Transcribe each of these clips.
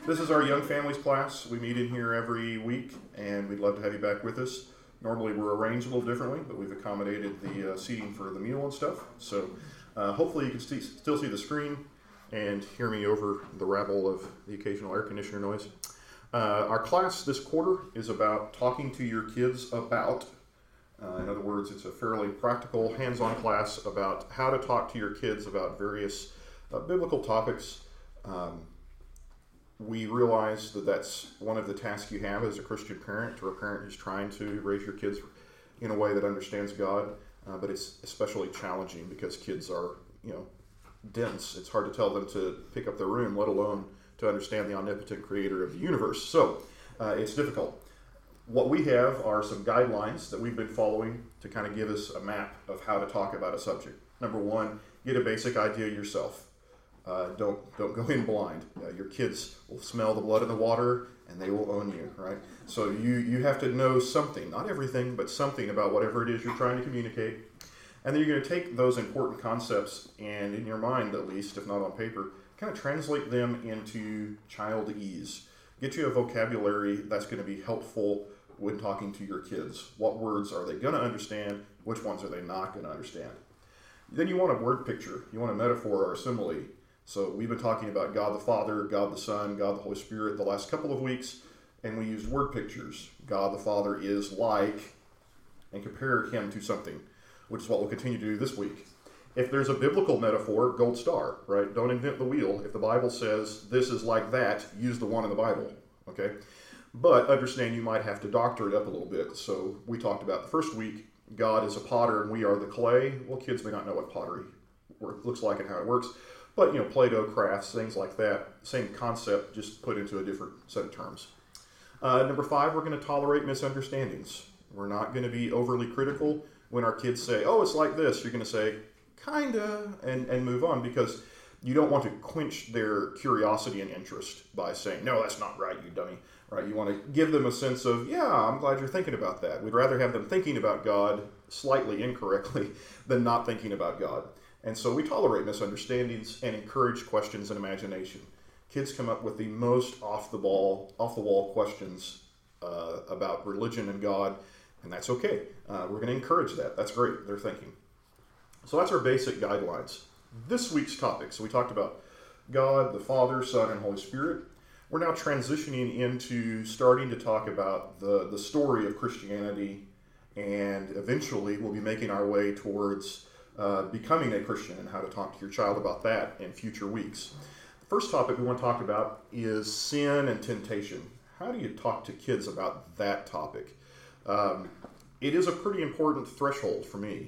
This is our Young Families class. We meet in here every week, and we'd love to have you back with us. Normally we're arranged a little differently, but we've accommodated the seating for the meal and stuff. So hopefully you can still see the screen and hear me over the rabble of the occasional air conditioner noise. Our class this quarter is about talking to your kids about, in other words, it's a fairly practical, hands-on class about how to talk to your kids about various biblical topics. We realize that that's one of the tasks you have as a Christian parent or a parent who's trying to raise your kids in a way that understands God, but it's especially challenging because kids are, dense. It's hard to tell them to pick up their room, let alone to understand the omnipotent creator of the universe. So it's difficult. What we have are some guidelines that we've been following to kind of give us a map of how to talk about a subject. Number one, get a basic idea yourself. Don't go in blind. Your kids will smell the blood in the water and they will own you, right? So you have to know something, not everything, but something about whatever it is you're trying to communicate. And then you're going to take those important concepts and, in your mind at least, if not on paper, kind of translate them into childese. Get you a vocabulary that's going to be helpful when talking to your kids. What words are they going to understand? Which ones are they not going to understand? Then you want a word picture. You want a metaphor or a simile. So we've been talking about God the Father, God the Son, God the Holy Spirit the last couple of weeks, and we used word pictures. God the Father is like, and compare him to something, which is what we'll continue to do this week. If there's a biblical metaphor, gold star, right? Don't invent the wheel. If the Bible says this is like that, use the one in the Bible, okay? But understand you might have to doctor it up a little bit. So we talked about the first week, God is a potter and we are the clay. Well, kids may not know what pottery looks like and how it works. But, Play-Doh, crafts, things like that, same concept, just put into a different set of terms. Number 5, we're going to tolerate misunderstandings. We're not going to be overly critical. When our kids say, oh, it's like this, you're going to say, kinda, and move on, because you don't want to quench their curiosity and interest by saying, no, that's not right, you dummy, right? You want to give them a sense of, yeah, I'm glad you're thinking about that. We'd rather have them thinking about God slightly incorrectly than not thinking about God. And so we tolerate misunderstandings and encourage questions and imagination. Kids come up with the most off-the-wall questions about religion and God, and that's okay. We're going to encourage that. That's great. They're thinking. So that's our basic guidelines. This week's topic. So we talked about God, the Father, Son, and Holy Spirit. We're now transitioning into starting to talk about the story of Christianity, and eventually we'll be making our way towards becoming a Christian and how to talk to your child about that in future weeks. The first topic we want to talk about is sin and temptation. How do you talk to kids about that topic? It is a pretty important threshold for me.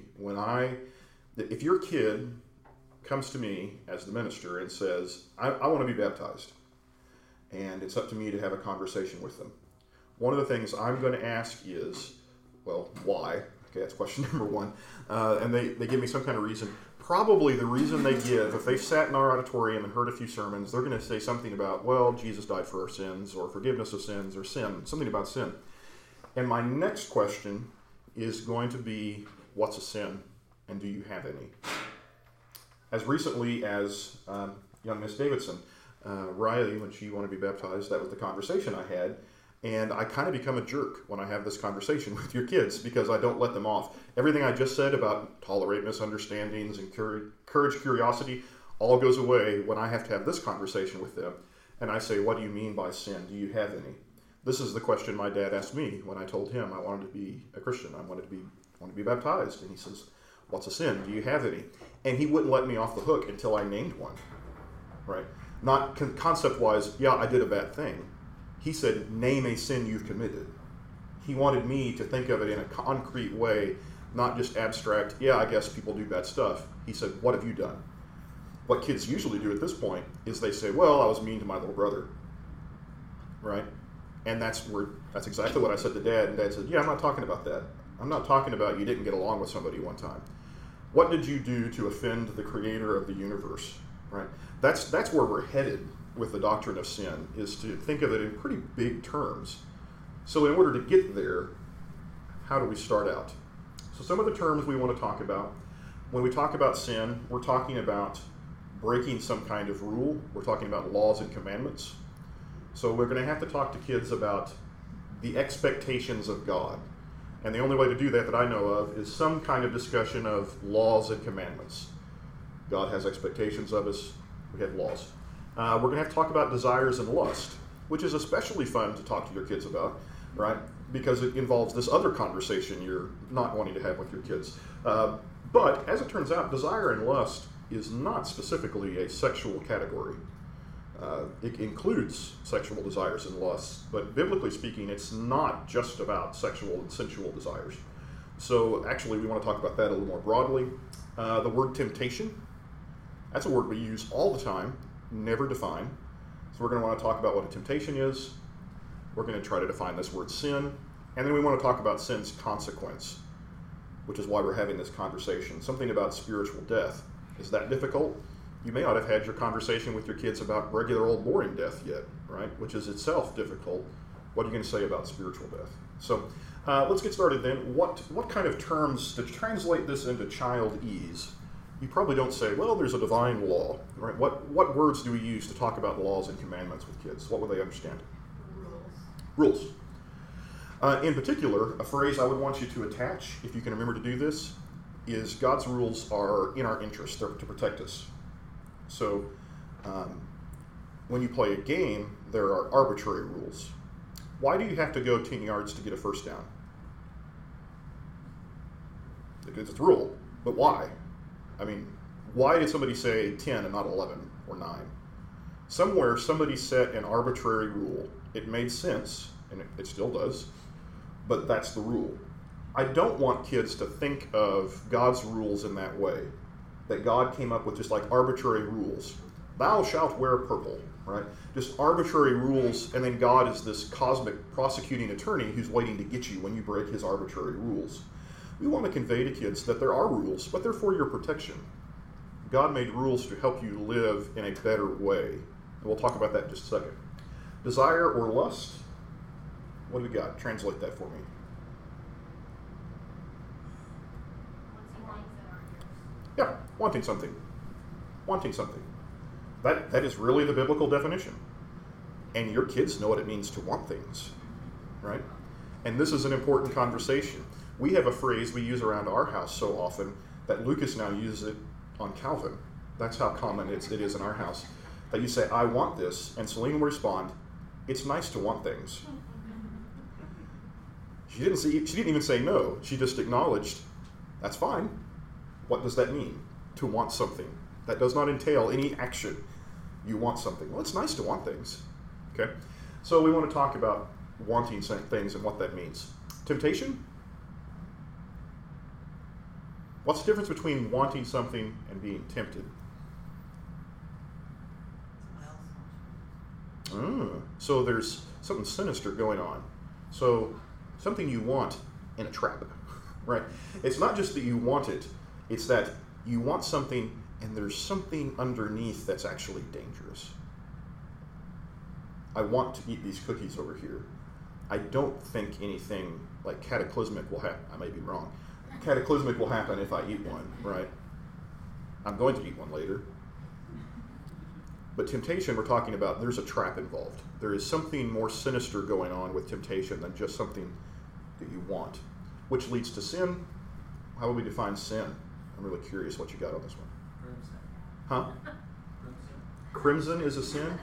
If your kid comes to me as the minister and says, I want to be baptized, and it's up to me to have a conversation with them, one of the things I'm going to ask is, well, why? Okay, that's question number 1. And they give me some kind of reason. Probably the reason they give, if they've sat in our auditorium and heard a few sermons, they're going to say something about, well, Jesus died for our sins, or forgiveness of sins, or sin, something about sin. And my next question is going to be, what's a sin, and do you have any? As recently as young Miss Davidson, Riley, when she wanted to be baptized, that was the conversation I had. And I kind of become a jerk when I have this conversation with your kids because I don't let them off. Everything I just said about tolerate misunderstandings and encourage curiosity all goes away when I have to have this conversation with them. And I say, what do you mean by sin? Do you have any? This is the question my dad asked me when I told him I wanted to be a Christian. I wanted to be baptized. And he says, what's a sin? Do you have any? And he wouldn't let me off the hook until I named one. Right? Not concept-wise, yeah, I did a bad thing. He said, name a sin you've committed. He wanted me to think of it in a concrete way, not just abstract, yeah, I guess people do bad stuff. He said, what have you done? What kids usually do at this point is they say, well, I was mean to my little brother. Right? And that's exactly what I said to Dad. And Dad said, yeah, I'm not talking about that. I'm not talking about you didn't get along with somebody one time. What did you do to offend the creator of the universe? Right? That's where we're headed with the doctrine of sin, is to think of it in pretty big terms. So in order to get there, how do we start out? So some of the terms we want to talk about. When we talk about sin, we're talking about breaking some kind of rule. We're talking about laws and commandments. So we're going to have to talk to kids about the expectations of God. And the only way to do that I know of is some kind of discussion of laws and commandments. God has expectations of us. We have laws. We're going to have to talk about desires and lust, which is especially fun to talk to your kids about, right? Because it involves this other conversation you're not wanting to have with your kids. But as it turns out, desire and lust is not specifically a sexual category. It includes sexual desires and lusts, but biblically speaking, it's not just about sexual and sensual desires. So actually, we want to talk about that a little more broadly. The word temptation, that's a word we use all the time, never define. So we're going to want to talk about what a temptation is. We're going to try to define this word sin. And then we want to talk about sin's consequence, which is why we're having this conversation. Something about spiritual death. Is that difficult? You may not have had your conversation with your kids about regular old boring death yet, right? Which is itself difficult. What are you going to say about spiritual death? So let's get started then. What kind of terms, to translate this into childese, you probably don't say, well, there's a divine law, right? What words do we use to talk about laws and commandments with kids? What would they understand? Rules. In particular, a phrase I would want you to attach, if you can remember to do this, is God's rules are in our interest. They're to protect us. So when you play a game, there are arbitrary rules. Why do you have to go 10 yards to get a first down? Because it's a rule. But why? I mean, why did somebody say 10 and not 11 or 9? Somewhere somebody set an arbitrary rule. It made sense, and it still does, but that's the rule. I don't want kids to think of God's rules in that way, that God came up with just like arbitrary rules. Thou shalt wear purple, right? Just arbitrary rules, and then God is this cosmic prosecuting attorney who's waiting to get you when you break his arbitrary rules. We want to convey to kids that there are rules, but they're for your protection. God made rules to help you live in a better way. And we'll talk about that in just a second. Desire or lust? What do we got? Translate that for me. Yeah, wanting something. Wanting something. That is really the biblical definition. And your kids know what it means to want things, right? And this is an important conversation. We have a phrase we use around our house so often that Lucas now uses it on Calvin. That's how common it is in our house. That you say, I want this, and Celine will respond, it's nice to want things. She didn't even say no. She just acknowledged, that's fine. What does that mean? To want something. That does not entail any action. You want something. Well, it's nice to want things. Okay? So we want to talk about wanting things and what that means. Temptation? What's the difference between wanting something and being tempted? So there's something sinister going on. So something you want in a trap, right? It's not just that you want it. It's that you want something and there's something underneath that's actually dangerous. I want to eat these cookies over here. I don't think anything like cataclysmic will happen. I may be wrong. Cataclysmic will happen if I eat one, right? I'm going to eat one later. But temptation, we're talking about, there's a trap involved. There is something more sinister going on with temptation than just something that you want, which leads to sin. How would we define sin? I'm really curious what you got on this one. Crimson. Huh? Crimson is a sin?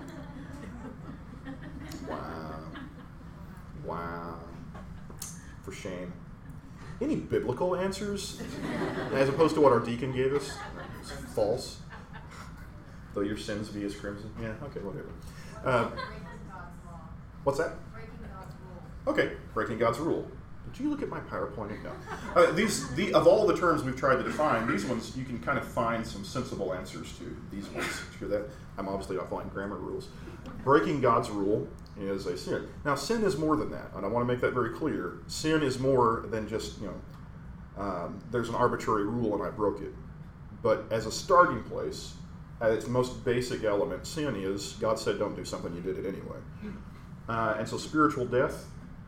Wow. For shame. Any biblical answers as opposed to what our deacon gave us? It's false. Though your sins be as crimson. Yeah, okay, whatever. What's that? Breaking God's rule. Okay, breaking God's rule. Did you look at my PowerPoint? No. Of all the terms we've tried to define, these ones you can kind of find some sensible answers to. These ones. Hear that? I'm obviously not following grammar rules. Breaking God's rule is a sin. Now, sin is more than that, and I want to make that very clear. Sin is more than just, there's an arbitrary rule and I broke it. But as a starting place, at its most basic element, sin is God said don't do something, you did it anyway. And so spiritual death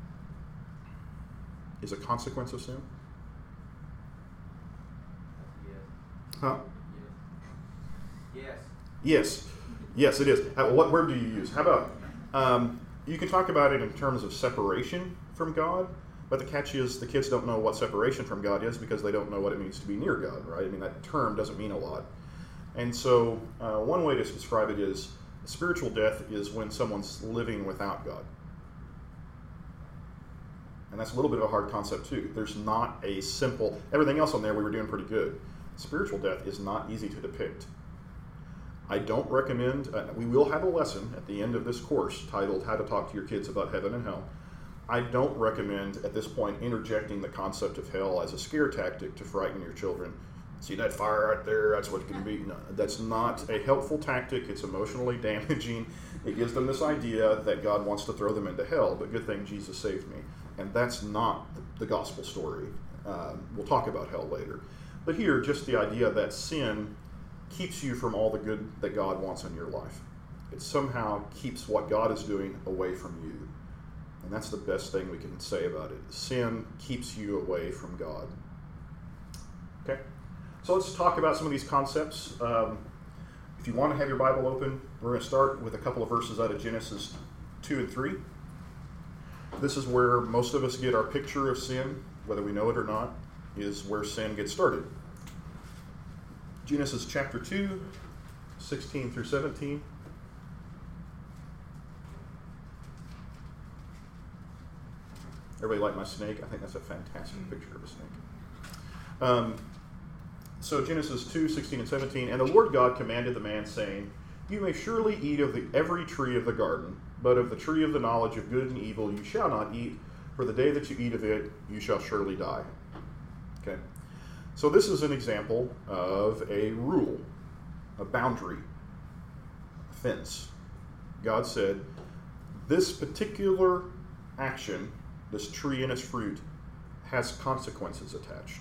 is a consequence of sin? Yes. Huh? Yes. Yes. Yes, it is. What word do you use? How about You can talk about it in terms of separation from God, but the catch is the kids don't know what separation from God is because they don't know what it means to be near God, right? I mean, that term doesn't mean a lot. And so one way to describe it is spiritual death is when someone's living without God. And that's a little bit of a hard concept too. There's not a simple, everything else on there we were doing pretty good. Spiritual death is not easy to depict. I don't recommend, we will have a lesson at the end of this course titled How to Talk to Your Kids About Heaven and Hell. I don't recommend at this point interjecting the concept of hell as a scare tactic to frighten your children. See that fire right there, that's what it can be. No, that's not a helpful tactic. It's emotionally damaging. It gives them this idea that God wants to throw them into hell, but good thing Jesus saved me. And that's not the gospel story. We'll talk about hell later. But here, just the idea that sin keeps you from all the good that God wants in your life. It somehow keeps what God is doing away from you. And that's the best thing we can say about it. Sin keeps you away from God. Okay? So let's talk about some of these concepts. If you want to have your Bible open, we're going to start with a couple of verses out of Genesis 2 and 3. This is where most of us get our picture of sin, whether we know it or not, is where sin gets started. Genesis chapter 2, 16 through 17. Everybody like my snake? I think that's a fantastic picture of a snake. So Genesis 2, 16 and 17. And the Lord God commanded the man, saying, You may surely eat of every tree of the garden, but of the tree of the knowledge of good and evil you shall not eat, for the day that you eat of it, you shall surely die. Okay. So this is an example of a rule, a boundary, a fence. God said, this particular action, this tree and its fruit, has consequences attached.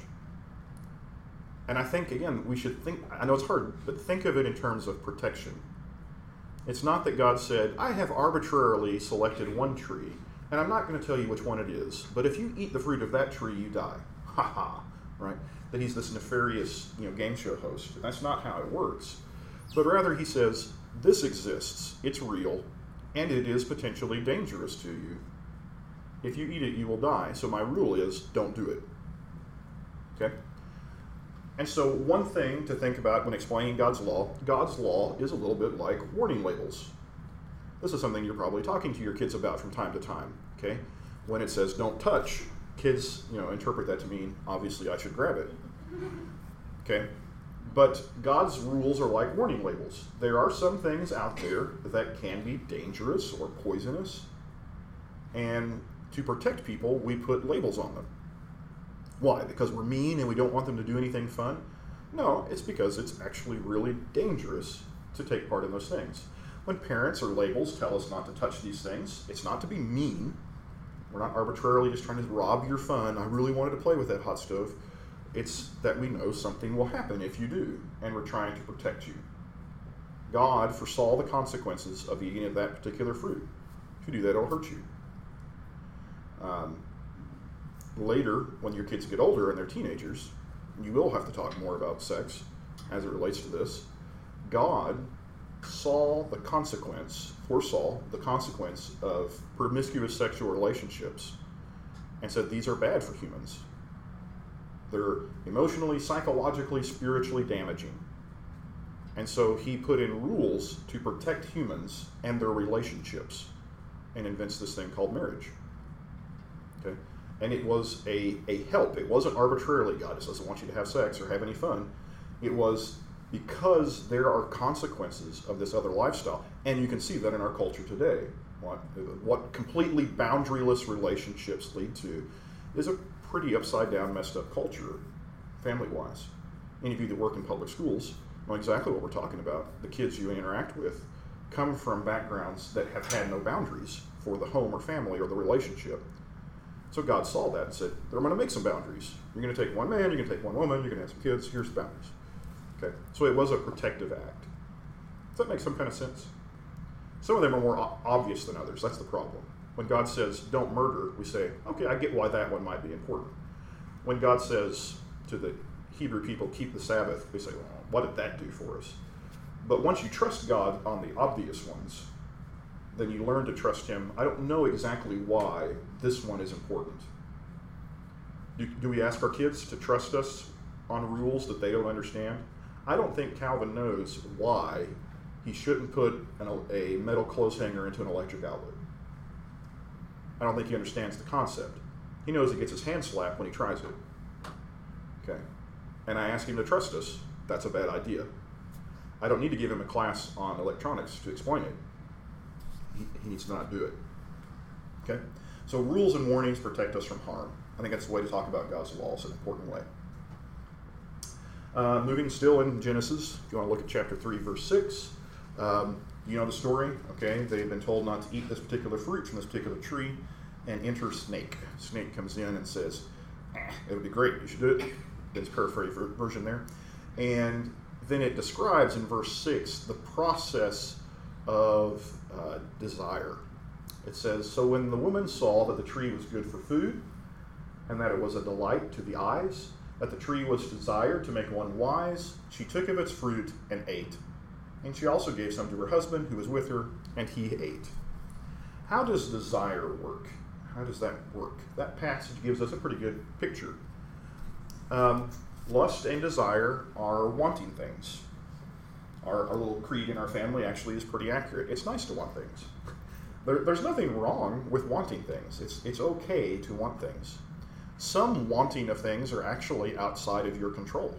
And I think, again, we should think, I know it's hard, but think of it in terms of protection. It's not that God said, I have arbitrarily selected one tree, and I'm not going to tell you which one it is, but if you eat the fruit of that tree, you die. Ha ha, right? That he's this nefarious, game show host. That's not how it works. But rather he says, this exists, it's real, and it is potentially dangerous to you. If you eat it, you will die. So my rule is, don't do it. Okay? And so one thing to think about when explaining God's law is a little bit like warning labels. This is something you're probably talking to your kids about from time to time. Okay? When it says don't touch, kids, interpret that to mean, obviously, I should grab it. Okay? But God's rules are like warning labels. There are some things out there that can be dangerous or poisonous. And to protect people, we put labels on them. Why? Because we're mean and we don't want them to do anything fun? No, it's because it's actually really dangerous to take part in those things. When parents or labels tell us not to touch these things, it's not to be mean. We're not arbitrarily just trying to rob your fun. I really wanted to play with that hot stove. It's that we know something will happen if you do, and we're trying to protect you. God foresaw the consequences of eating of that particular fruit. If you do that, it'll hurt you. Later, when your kids get older and they're teenagers, you will have to talk more about sex as it relates to this. God foresaw the consequence of promiscuous sexual relationships and said these are bad for humans. They're emotionally, psychologically, spiritually damaging. And so he put in rules to protect humans and their relationships and invents this thing called marriage. Okay? And it was a help. It wasn't arbitrarily, God just doesn't want you to have sex or have any fun. It was because there are consequences of this other lifestyle. And you can see that in our culture today. What completely boundaryless relationships lead to is a pretty upside-down, messed up culture, family-wise. Any of you that work in public schools know exactly what we're talking about. The kids you interact with come from backgrounds that have had no boundaries for the home or family or the relationship. So God saw that and said, I'm going to make some boundaries. You're going to take one man, you're going to take one woman, you're going to have some kids, here's the boundaries. Okay? So it was a protective act. Does that make some kind of sense? Some of them are more obvious than others. That's the problem. When God says, don't murder, we say, okay, I get why that one might be important. When God says to the Hebrew people, keep the Sabbath, we say, well, what did that do for us? But once you trust God on the obvious ones, then you learn to trust him. I don't know exactly why this one is important. Do we ask our kids to trust us on rules that they don't understand? I don't think Calvin knows why he shouldn't put a metal clothes hanger into an electric outlet. I don't think he understands the concept. He knows he gets his hand slapped when he tries it. Okay. And I ask him to trust us. That's a bad idea. I don't need to give him a class on electronics to explain it. He needs to not do it. Okay? So rules and warnings protect us from harm. I think that's the way to talk about God's laws in an important way. Moving still in Genesis, if you want to look at chapter 3, verse 6, you know the story, okay? They've been told not to eat this particular fruit from this particular tree, and enter snake. Snake comes in and says, it would be great, you should do it. There's paraphrase version there. And then it describes in verse 6 the process of desire. It says, so when the woman saw that the tree was good for food, and that it was a delight to the eyes, that the tree was desired to make one wise, she took of its fruit and ate. And she also gave some to her husband who was with her, and he ate. How does desire work? How does that work? That passage gives us a pretty good picture. Lust and desire are wanting things. Our little creed in our family actually is pretty accurate. It's nice to want things. There's nothing wrong with wanting things. It's okay to want things. Some wanting of things are actually outside of your control.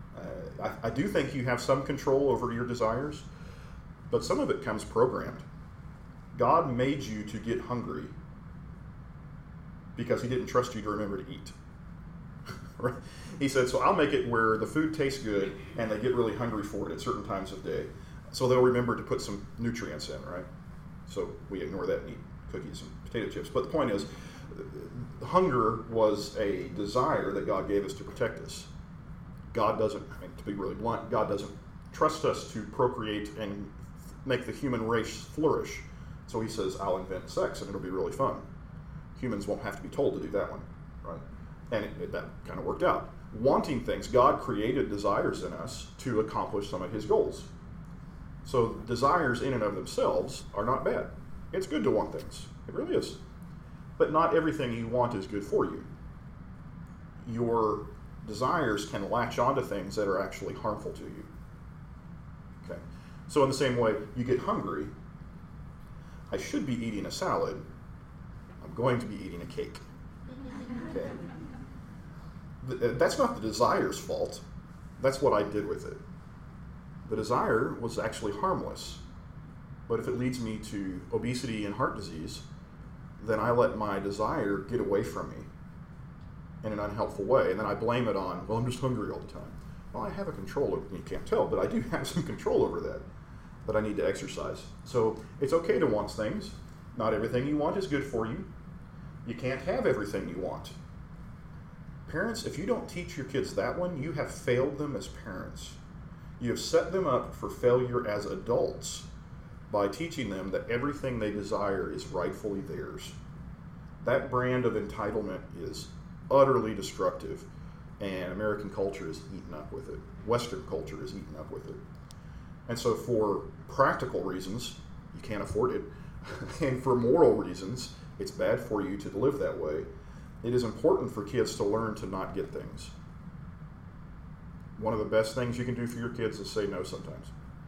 I do think you have some control over your desires, but some of it comes programmed. God made you to get hungry because he didn't trust you to remember to eat. Right? He said, so I'll make it where the food tastes good and they get really hungry for it at certain times of day. So they'll remember to put some nutrients in, right? So we ignore that and eat cookies and potato chips. But the point is, hunger was a desire that God gave us to protect us. God doesn't, to be really blunt, God doesn't trust us to procreate and make the human race flourish. So he says, I'll invent sex and it'll be really fun. Humans won't have to be told to do that one, right? And that kind of worked out. Wanting things, God created desires in us to accomplish some of his goals. So desires in and of themselves are not bad. It's good to want things. It really is. But not everything you want is good for you. Your desires can latch onto things that are actually harmful to you. Okay. So in the same way, you get hungry. I should be eating a salad. I'm going to be eating a cake. Okay. That's not the desire's fault. That's what I did with it. The desire was actually harmless. But if it leads me to obesity and heart disease, then I let my desire get away from me in an unhelpful way. And then I blame it on, well, I'm just hungry all the time. Well, I have a control over, you can't tell, but I do have some control over that I need to exercise. So it's okay to want things. Not everything you want is good for you. You can't have everything you want. Parents, if you don't teach your kids that one, you have failed them as parents. You have set them up for failure as adults by teaching them that everything they desire is rightfully theirs. That brand of entitlement is utterly destructive, and American culture is eaten up with it. Western culture is eaten up with it. And so for practical reasons, you can't afford it, and for moral reasons, it's bad for you to live that way. It is important for kids to learn to not get things. One of the best things you can do for your kids is say no sometimes.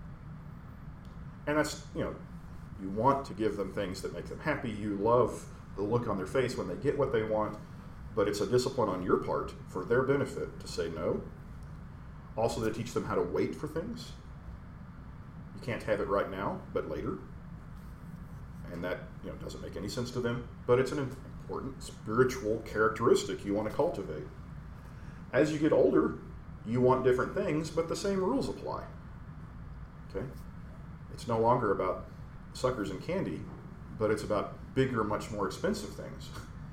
And that's, you want to give them things that make them happy. You love the look on their face when they get what they want, but it's a discipline on your part for their benefit to say no. Also to teach them how to wait for things. You can't have it right now, but later. And that, doesn't make any sense to them, but it's an important spiritual characteristic you want to cultivate. As you get older, you want different things, but the same rules apply. Okay? It's no longer about suckers and candy, but it's about bigger, much more expensive things.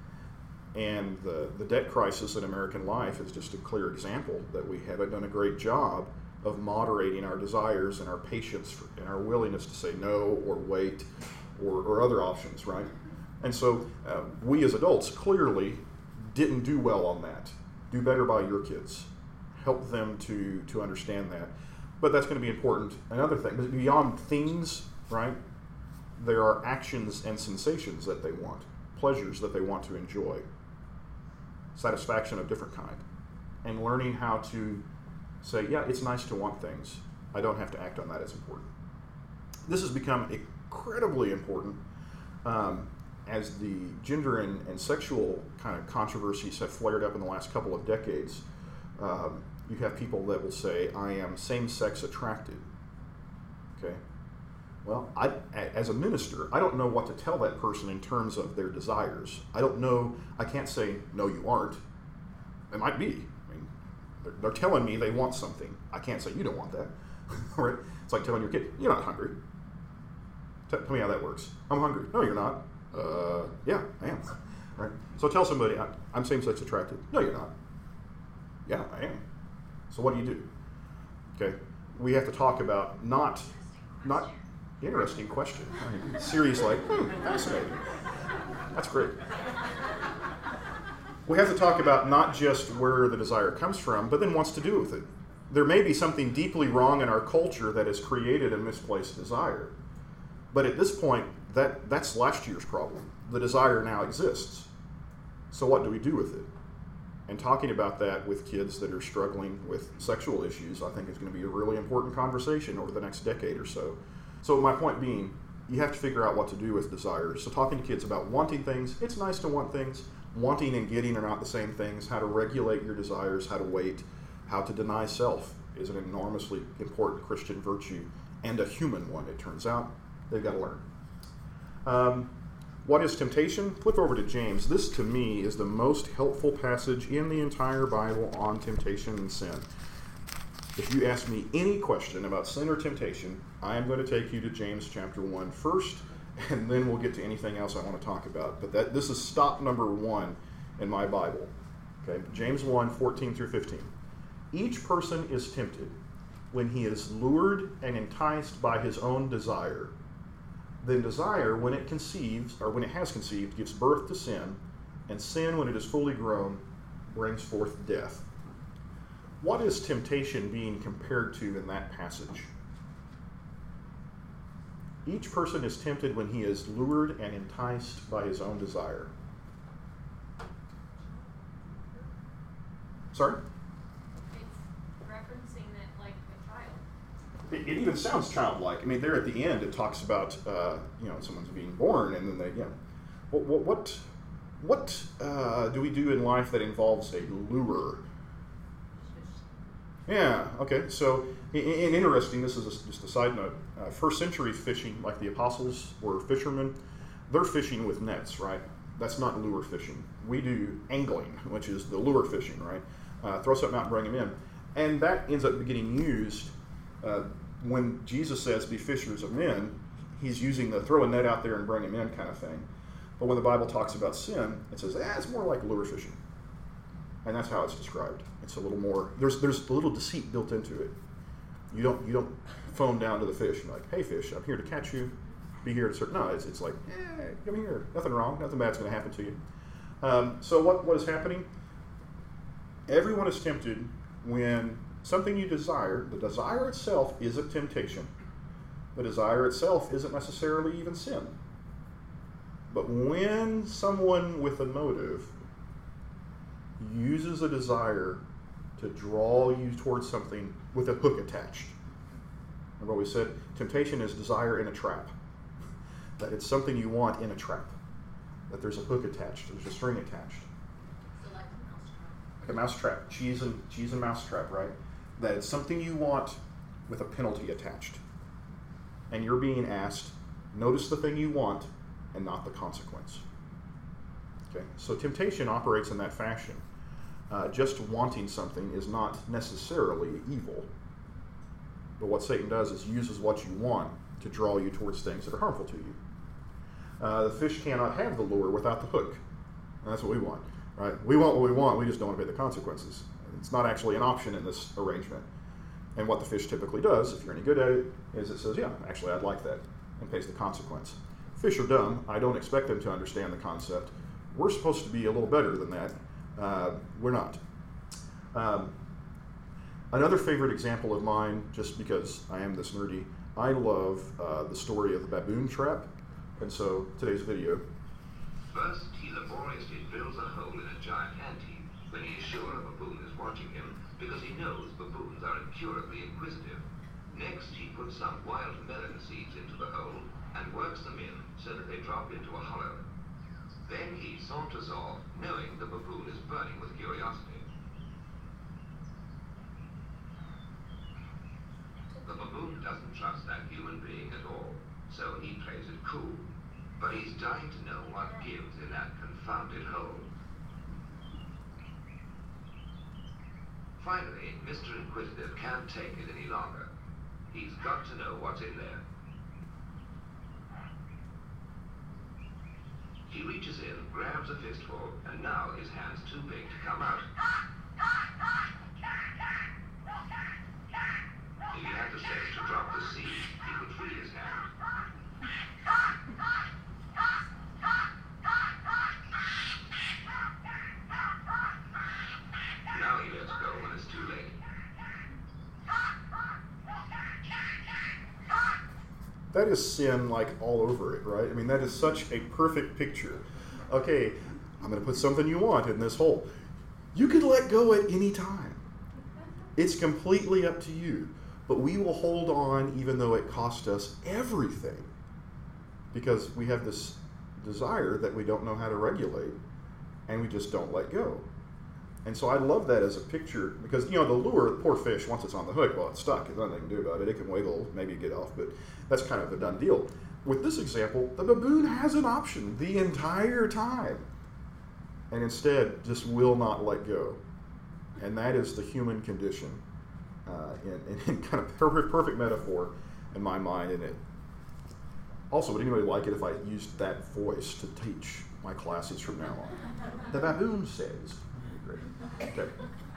And the debt crisis in American life is just a clear example that we haven't done a great job of moderating our desires and our patience and our willingness to say no or wait or other options, right? And so we as adults clearly didn't do well on that. Do better by your kids. Help them to understand that. But that's going to be important. Another thing, beyond themes, right? there are actions and sensations that they want, pleasures that they want to enjoy, satisfaction of different kind, and learning how to say, yeah, it's nice to want things. I don't have to act on that as important. This has become incredibly important as the gender and sexual kind of controversies have flared up in the last couple of decades. You have people that will say, I am same-sex attracted. Okay? Well, as a minister, I don't know what to tell that person in terms of their desires. I don't know, I can't say, no, you aren't. It might be. I mean, they're telling me they want something. I can't say, you don't want that. Right? It's like telling your kid, you're not hungry. Tell me how that works. I'm hungry. No, you're not. Yeah, I am. Right? So tell somebody, I'm same-sex attracted. No, you're not. Yeah, I am. So what do? Okay, we have to talk about not interesting question. Series like, fascinating. That's great. We have to talk about not just where the desire comes from, but then what's to do with it. There may be something deeply wrong in our culture that has created a misplaced desire. But at this point, that's last year's problem. The desire now exists. So what do we do with it? And talking about that with kids that are struggling with sexual issues, I think is going to be a really important conversation over the next decade or so. So my point being, you have to figure out what to do with desires. So talking to kids about wanting things, it's nice to want things. Wanting and getting are not the same things. How to regulate your desires, how to wait, how to deny self is an enormously important Christian virtue and a human one, it turns out. They've got to learn. What is temptation? Flip over to James. This, to me, is the most helpful passage in the entire Bible on temptation and sin. If you ask me any question about sin or temptation, I am going to take you to James chapter 1 first, and then we'll get to anything else I want to talk about. But this is stop number 1 in my Bible. Okay, James 1, 14 through 15. Each person is tempted when he is lured and enticed by his own desire. Then desire, when it conceives, or when it has conceived, gives birth to sin, and sin, when it is fully grown, brings forth death. What is temptation being compared to in that passage? Each person is tempted when he is lured and enticed by his own desire. Sorry? It's referencing that like a child. It even sounds childlike. I mean, there at the end it talks about someone's being born, and then they what do we do in life that involves a lure? Yeah. Okay. So, and interesting. This is just a side note. First century fishing, like the apostles were fishermen, they're fishing with nets, right? That's not lure fishing. We do angling, which is the lure fishing, right? Throw something out and bring them in, and that ends up getting used. When Jesus says, be fishers of men, he's using the throw a net out there and bring them in kind of thing. But when the Bible talks about sin, it says, it's more like lure fishing. And that's how it's described. It's a little more, there's a little deceit built into it. You don't phone down to the fish and like, hey fish, I'm here to catch you, be here to serve. No, it's like, come here, nothing wrong, nothing bad's going to happen to you. So what is happening? Everyone is tempted when something you desire, the desire itself isn't temptation. The desire itself isn't necessarily even sin. But when someone with a motive uses a desire to draw you towards something with a hook attached. Remember what we said? Temptation is desire in a trap. That it's something you want in a trap. That there's a hook attached, there's a string attached. So like a mousetrap. Like a mousetrap, cheese and mousetrap, right? That it's something you want with a penalty attached. And you're being asked, notice the thing you want and not the consequence. Okay, so temptation operates in that fashion. Just wanting something is not necessarily evil. But what Satan does is uses what you want to draw you towards things that are harmful to you. The fish cannot have the lure without the hook. And that's what we want, right? We want what we want, we just don't want to pay the consequences. It's not actually an option in this arrangement. And what the fish typically does, if you're any good at it, is it says, yeah, actually I'd like that, and pays the consequence. Fish are dumb. I don't expect them to understand the concept. We're supposed to be a little better than that. We're not. Another favorite example of mine, just because I am this nerdy, I love the story of the baboon trap. And so today's video. First, he laboriously drills a hole in a giant ant-heap when he is sure a baboon is watching him, because he knows baboons are incurably inquisitive. Next, he puts some wild melon seeds into the hole and works them in so that they drop into a hollow. Then he saunters off, knowing the baboon is burning with curiosity. The baboon doesn't trust that human being at all, so he plays it cool. But he's dying to know what gives in that confounded hole. Finally, Mr. Inquisitive can't take it any longer. He's got to know what's in there. He reaches in, grabs a fistful, and now his hand's too big to come out. If he had the sense to drop the seed, he could free his hand. Now he lets go when it's too late. That is sin like all over it, right? I mean, that is such a perfect picture. Okay, I'm going to put something you want in this hole. You can let go at any time. It's completely up to you. But we will hold on even though it cost us everything, because we have this desire that we don't know how to regulate, and we just don't let go. And so I love that as a picture, because, you know, the lure, the poor fish, once it's on the hook, well, it's stuck. There's nothing they can do about it. It can wiggle, maybe get off, but that's kind of a done deal. With this example, the baboon has an option the entire time, and instead just will not let go. And that is the human condition, in kind of perfect metaphor in my mind. And it also, would anybody like it if I used that voice to teach my classes from now on? The baboon says. Great. Okay.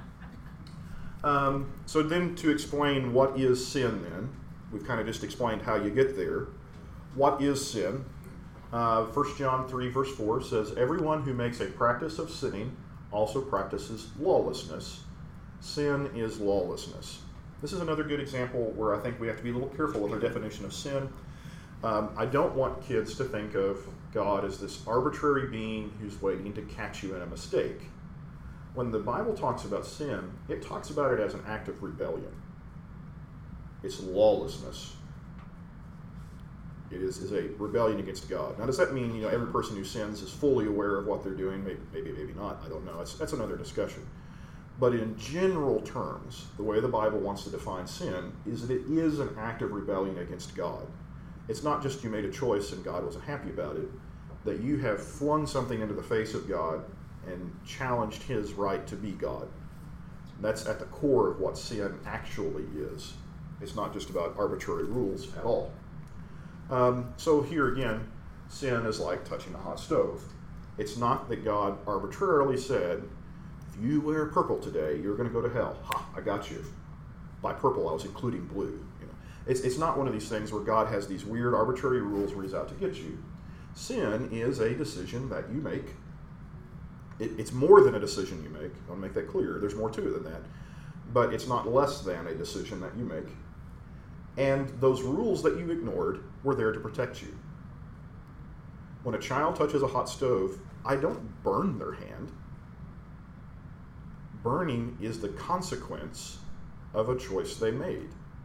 So then, to explain what is sin, then we've kind of just explained how you get there. What is sin? 1 John 3 verse 4 says, "Everyone who makes a practice of sinning also practices lawlessness. Sin is lawlessness." This is another good example where I think we have to be a little careful with our definition of sin. I don't want kids to think of God as this arbitrary being who's waiting to catch you in a mistake. When the Bible talks about sin, it talks about it as an act of rebellion. It's lawlessness. It is a rebellion against God. Now, does that mean, you know, every person who sins is fully aware of what they're doing? Maybe not. I don't know. That's another discussion. But in general terms, the way the Bible wants to define sin is that it is an act of rebellion against God. It's not just you made a choice and God wasn't happy about it, that you have flung something into the face of God and challenged his right to be God. That's at the core of what sin actually is. It's not just about arbitrary rules at all. So here again, sin is like touching a hot stove. It's not that God arbitrarily said, if you wear purple today, you're going to go to hell. Ha, I got you. By purple, I was including blue. You know, it's not one of these things where God has these weird arbitrary rules where he's out to get you. Sin is a decision that you make. It's more than a decision you make. I want to make that clear. There's more to it than that. But it's not less than a decision that you make. And those rules that you ignored were there to protect you. When a child touches a hot stove, I don't burn their hand. Burning is the consequence of a choice they made.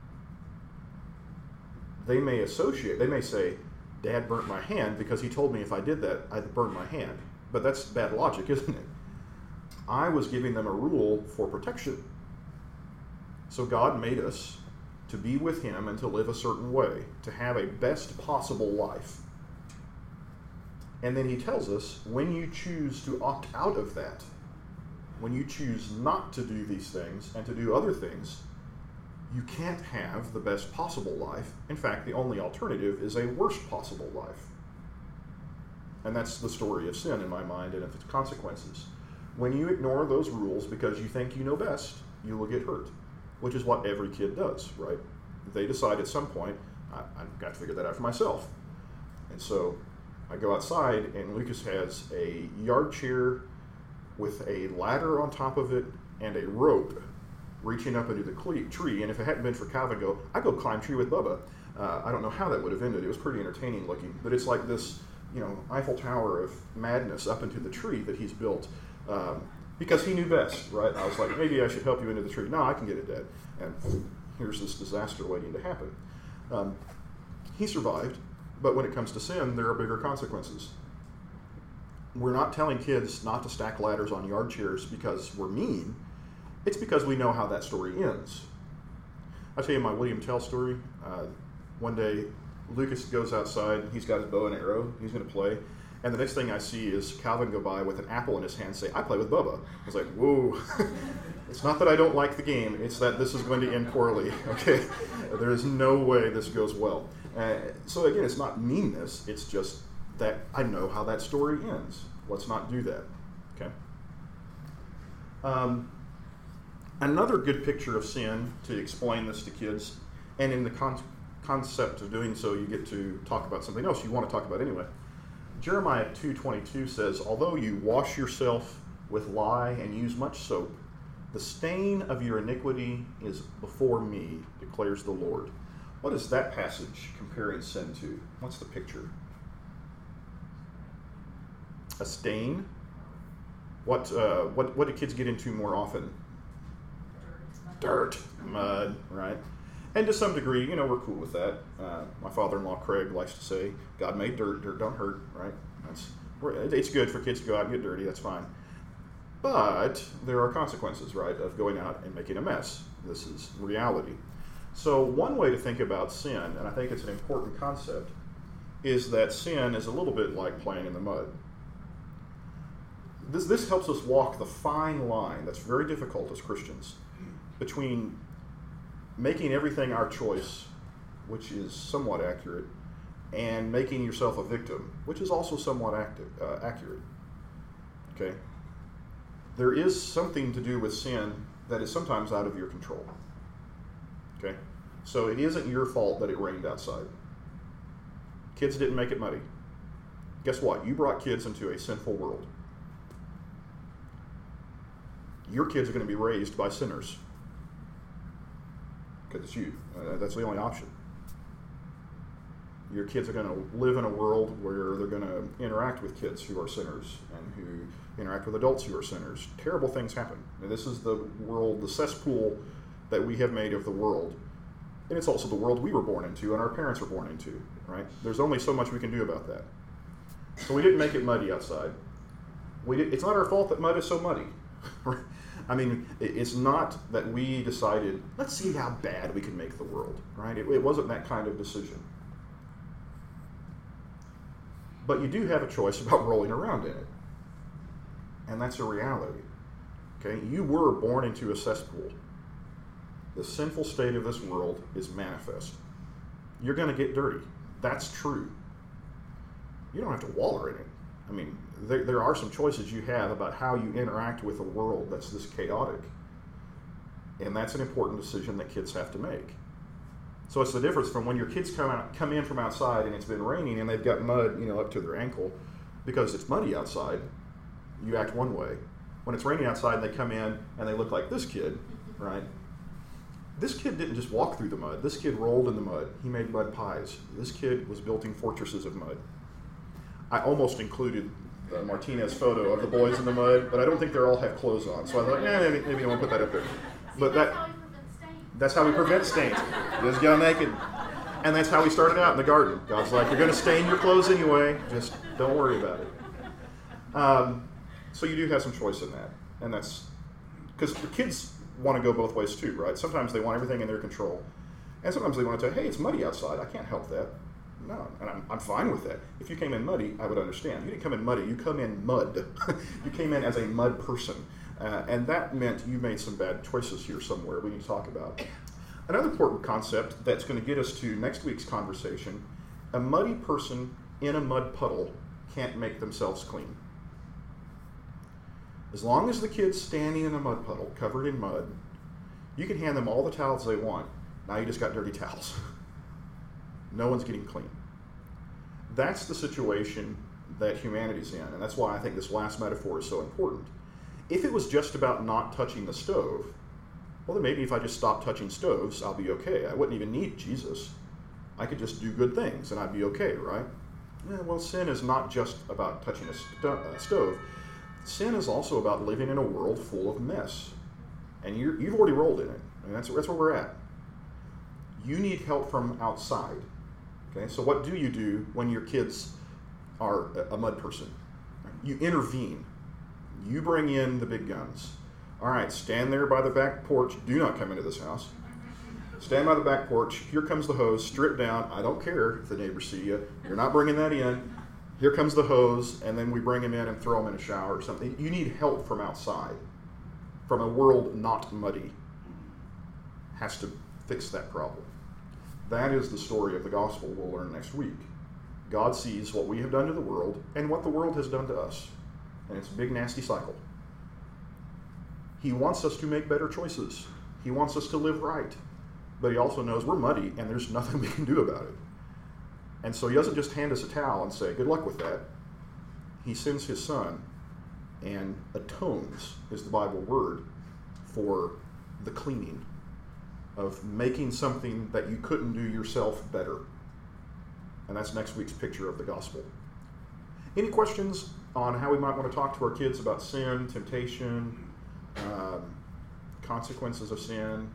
They may say, Dad burnt my hand because he told me if I did that, I'd burn my hand. But that's bad logic, isn't it? I was giving them a rule for protection. So God made us to be with him and to live a certain way, to have a best possible life. And then he tells us, when you choose to opt out of that, when you choose not to do these things and to do other things, you can't have the best possible life. In fact, the only alternative is a worst possible life. And that's the story of sin in my mind and its consequences. When you ignore those rules because you think you know best, you will get hurt, which is what every kid does, right? They decide at some point, I've got to figure that out for myself. And so I go outside, and Lucas has a yard chair with a ladder on top of it and a rope reaching up into the tree. And if it hadn't been for Calvin, I'd go climb tree with Bubba. I don't know how that would have ended. It was pretty entertaining looking, but it's like this, Eiffel Tower of madness up into the tree that he's built because he knew best, right? I was like, maybe I should help you into the tree. No, I can get it dead. And here's this disaster waiting to happen. He survived, but when it comes to sin, there are bigger consequences. We're not telling kids not to stack ladders on yard chairs because we're mean. It's because we know how that story ends. I'll tell you my William Tell story. One day, Lucas goes outside. He's got his bow and arrow. He's going to play. And the next thing I see is Calvin go by with an apple in his hand say, "I play with Bubba." I was like, whoa. It's not that I don't like the game. It's that this is going to end poorly. Okay? There is no way this goes well. So again, it's not meanness. It's just that I know how that story ends. Let's not do that. Okay? Another good picture of sin to explain this to kids, and in the concept of doing so, you get to talk about something else you want to talk about anyway. Jeremiah 2:22 says, "Although you wash yourself with lye and use much soap, the stain of your iniquity is before me, declares the Lord." What is that passage comparing sin to? What's the picture? A stain? What do kids get into more often? Dirt, mud, right? And to some degree, we're cool with that. My father-in-law, Craig, likes to say, God made dirt, dirt don't hurt, right? It's good for kids to go out and get dirty, that's fine. But there are consequences, right, of going out and making a mess. This is reality. So one way to think about sin, and I think it's an important concept, is that sin is a little bit like playing in the mud. This helps us walk the fine line that's very difficult as Christians between making everything our choice, which is somewhat accurate, and making yourself a victim, which is also somewhat accurate. Okay? There is something to do with sin that is sometimes out of your control. Okay? So it isn't your fault that it rained outside. Kids didn't make it muddy. Guess what? You brought kids into a sinful world. Your kids are going to be raised by sinners. Because it's you. That's the only option. Your kids are going to live in a world where they're going to interact with kids who are sinners and who interact with adults who are sinners. Terrible things happen. And this is the world, the cesspool that we have made of the world. And it's also the world we were born into and our parents were born into, right? There's only so much we can do about that. So we didn't make it muddy outside. It's not our fault that mud is so muddy. I mean, it's not that we decided, let's see how bad we can make the world, right? It wasn't that kind of decision. But you do have a choice about rolling around in it. And that's a reality. Okay? You were born into a cesspool. The sinful state of this world is manifest. You're going to get dirty. That's true. You don't have to wallow in it. I mean, there are some choices you have about how you interact with a world that's this chaotic. And that's an important decision that kids have to make. So it's the difference from when your kids come in from outside and it's been raining and they've got mud, up to their ankle because it's muddy outside. You act one way. When it's raining outside and they come in and they look like this kid, right? This kid didn't just walk through the mud. This kid rolled in the mud. He made mud pies. This kid was building fortresses of mud. I almost included the Martinez photo of the boys in the mud, but I don't think they all have clothes on. So I thought, maybe I won't put that up there. But that's how we prevent stains. Just go naked. And that's how we started out in the garden. God's like, you're going to stain your clothes anyway. Just don't worry about it. So you do have some choice in that. And that's because the kids want to go both ways too, right? Sometimes they want everything in their control. And sometimes they want to say, hey, it's muddy outside. I can't help that. No, and I'm fine with that. If you came in muddy, I would understand. You didn't come in muddy. You come in mud. You came in as a mud person. And that meant you made some bad choices here somewhere we need to talk about. Another important concept that's going to get us to next week's conversation, a muddy person in a mud puddle can't make themselves clean. As long as the kid's standing in a mud puddle covered in mud, you can hand them all the towels they want. Now you just got dirty towels. No one's getting clean. That's the situation that humanity's in, and that's why I think this last metaphor is so important. If it was just about not touching the stove, well, then maybe if I just stop touching stoves, I'll be okay. I wouldn't even need Jesus. I could just do good things and I'd be okay, right? Yeah, well, sin is not just about touching a stove. Sin is also about living in a world full of mess. And you've already rolled in it. And that's where we're at. You need help from outside. Okay, so what do you do when your kids are a mud person? You intervene. You bring in the big guns. All right, stand there by the back porch. Do not come into this house. Stand by the back porch. Here comes the hose. Strip down. I don't care if the neighbors see you. You're not bringing that in. Here comes the hose, and then we bring him in and throw him in a shower or something. You need help from outside, from a world not muddy. Has to fix that problem. That is the story of the gospel we'll learn next week. God sees what we have done to the world and what the world has done to us. And it's a big, nasty cycle. He wants us to make better choices. He wants us to live right. But he also knows we're muddy and there's nothing we can do about it. And so he doesn't just hand us a towel and say, good luck with that. He sends his son and atones, is the Bible word, for the cleaning of making something that you couldn't do yourself better. And that's next week's picture of the gospel. Any questions on how we might want to talk to our kids about sin, temptation, consequences of sin?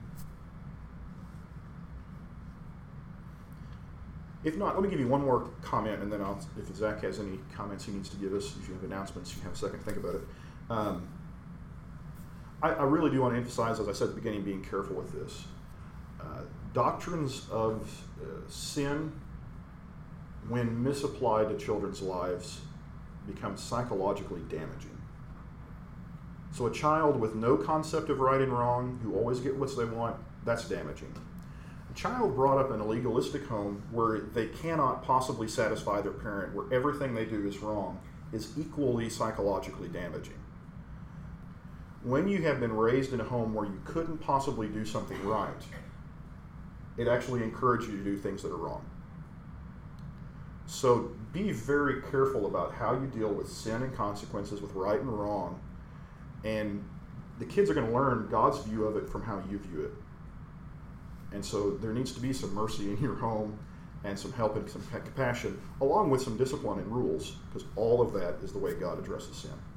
If not, let me give you one more comment, and then if Zach has any comments he needs to give us, if you have announcements, you can have a second to think about it. I really do want to emphasize, as I said at the beginning, being careful with this. Doctrines of sin, when misapplied to children's lives, become psychologically damaging. So a child with no concept of right and wrong, who always get what they want, that's damaging. A child brought up in a legalistic home where they cannot possibly satisfy their parent, where everything they do is wrong, is equally psychologically damaging. When you have been raised in a home where you couldn't possibly do something right, it actually encourages you to do things that are wrong. So be very careful about how you deal with sin and consequences, with right and wrong, and the kids are going to learn God's view of it from how you view it. And so there needs to be some mercy in your home and some help and some compassion, along with some discipline and rules, because all of that is the way God addresses sin.